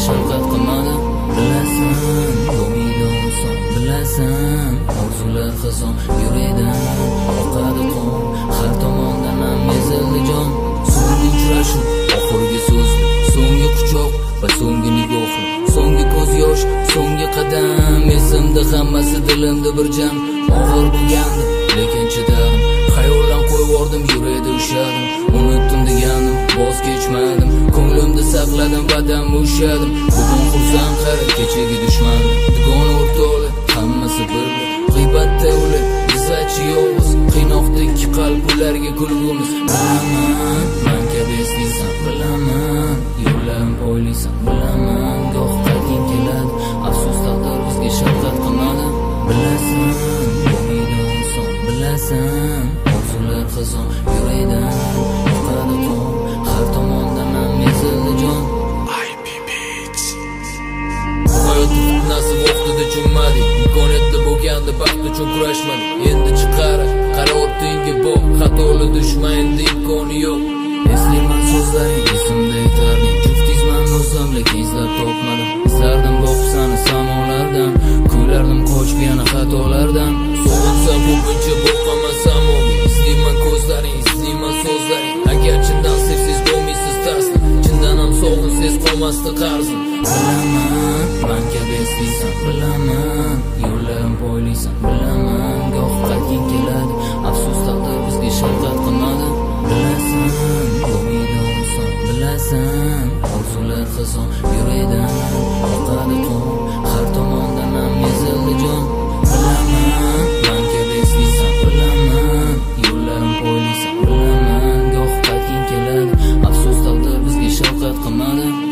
shafqat qilmadi. Bilasan, umidon son, bilasan, orzular xazon, yuragdan oqadi qon, har tomondan ham ezildi jon. So'nggi uchrashuv, oxirgi so'z, so'nggi quchoq va so'nggi nigoh, so'nggi ko'z yosh, so'nggi qadam. Esimda hammasi, dilimda bir jam. Og'ir bo'lgandi, lekin chidadim. Xayoldan qo'yvordim, yurakda ushadim. Unutdim deganim, voz kechmadim. Ko'nglimda saqladim, badam ushadim. Bugun xursand qara, kechagi dushmanim. Dugon o'rtoqlar, hammasi birli. G'iybatda ular, bizachi yolg'iz. Qiynoqda ikki qalb, ularga kulgimiz. Bilaman, men kabi eslaysan, bilaman. Yo'llarim poylaysan, bilaman. Goh qalbing keladi, afsus taqdir bizga shafqat qilmadi. Bilasan, umidon son, bilasan, orzular xazon, yuragdan oqadi qon, har tomondan ham ezildi jon. Hayot fitnasi vaqtida cho'mmadik, imkoniyatda bo'lganda baxt uchun kurashmadik. Endi chiqara, qara ortingga boq, xatoli dushman endi imkoni yo'q. Eslayman so'zlaring, esimda yetarli, juftizman o'zim, lekin izlab topmadim. Izlardim boqib sani samolardan, kuylardim qochib yana xatolardan. So'g'insam ko'pincha boqamasam o'g'il, izlayman ko'zlaring, izlayman so'zlaring. Agar chindan sevsiz bo'lmaysiz taslim, chindan ham sog'insiz qolmasdi qarzim. Bilaman, men kabi eslaysan, bilaman, yo'llarim poylaysan, bilaman. Goh qalbing keladi, afsus taqdir bizga shafqat qilmadi. Bilasan, umidon son, bilasan, orzular xazon, yuragdan oqadi qon, har tomondan ham ezildi jon. Bilaman, men kabi eslaysan, bilaman, yo'llarim poylaysan, bilaman. Goh qalbing keladi, afsus taqdir bizga shafqat qilmadi.